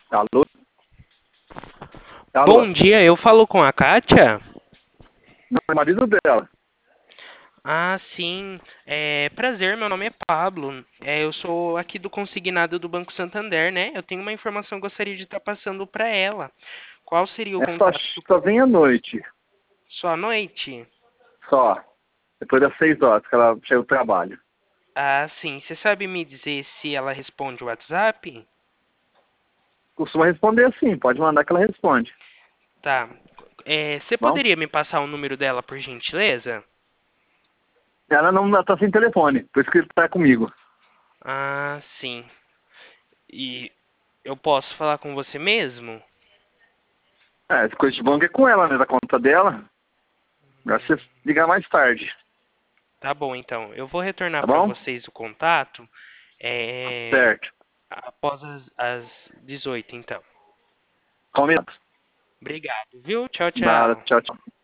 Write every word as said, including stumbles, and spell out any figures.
Alô? Alô? Bom dia, eu falo com a Kátia? Não, é marido dela. Ah, sim. É, prazer, meu nome é Pablo. É, eu sou aqui do consignado do Banco Santander, né? Eu tenho uma informação que gostaria de estar passando para ela. Qual seria o É só, contato? só vem à noite. Só à noite? Só. Depois das seis horas que ela chega do trabalho. Ah, sim. Você sabe me dizer se ela responde o WhatsApp? Costuma responder assim, pode mandar que ela responde. Tá. É, você Bom? poderia me passar o número dela, por gentileza? Ela não ela tá sem telefone, por isso que ele tá comigo. Ah, sim. E eu posso falar com você mesmo? É, essa coisa de banco é com ela, né? Da conta dela. Agora você ligar mais tarde. Tá bom, então. Eu vou retornar Tá para bom? vocês o contato é, Certo. após as, as dezoito, então. Combinado. Obrigado, viu? Tchau, Nada, tchau. tchau, tchau.